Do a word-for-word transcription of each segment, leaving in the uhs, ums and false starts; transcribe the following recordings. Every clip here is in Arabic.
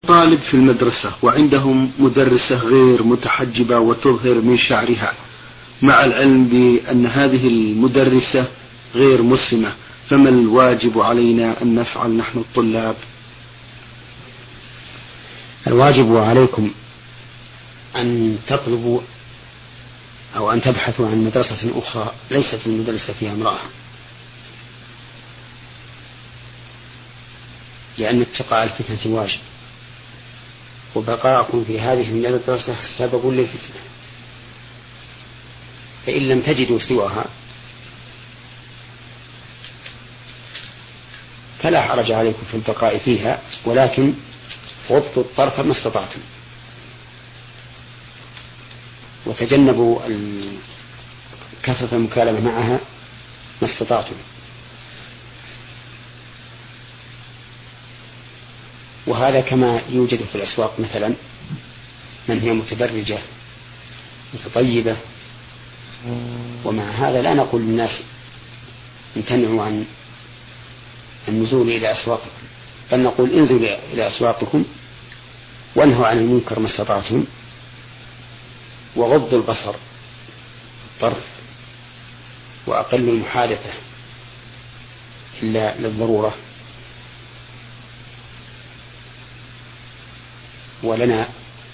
طالب في المدرسة وعندهم مدرسة غير متحجبة وتظهر من شعرها، مع العلم بأن هذه المدرسة غير مسلمة، فما الواجب علينا أن نفعل نحن الطلاب؟ الواجب عليكم أن تطلبوا أو أن تبحثوا عن مدرسة أخرى ليست المدرسة فيها امرأة، لأن اتقاء الفتنة واجب، وبقاءكم في هذه المدرسة سبب للفتنة، فإن لم تجدوا سواها فلا حرج عليكم في البقاء فيها، ولكن غضوا الطرف ما استطعتم، وتجنبوا كثرة المكالمة معها ما استطعتم. وهذا كما يوجد في الأسواق مثلا من هي متبرجة متطيبة، ومع هذا لا نقول للناس امتنعوا عن النزول إلى أسواقكم، بل نقول انزلوا إلى أسواقكم وانهوا عن المنكر ما استطعتم، وغضوا البصر الطرف، وأقلوا المحادثة إلا للضرورة. ولنا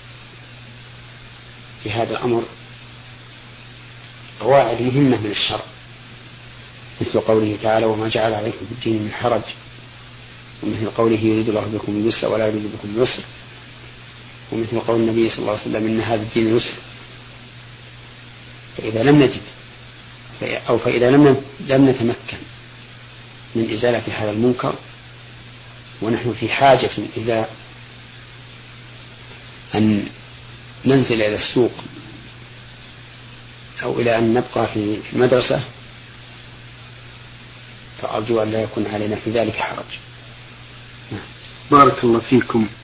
في هذا الأمر قواعد مهمة من الشرع، مثل قوله تعالى: وما جعل عليكم في الدين من حرج، ومثل قوله: يريد الله بكم اليسر ولا يريد بكم العسر، ومثل قول النبي صلى الله عليه وسلم: إن هذا الدين يسر. فإذا لم نجد أو فإذا لم لم نتمكن من إزالة هذا المنكر، ونحن في حاجة إلى أن ننزل إلى السوق أو إلى أن نبقى في مدرسة، فأرجو أن لا يكون علينا في ذلك حرج. بارك الله فيكم.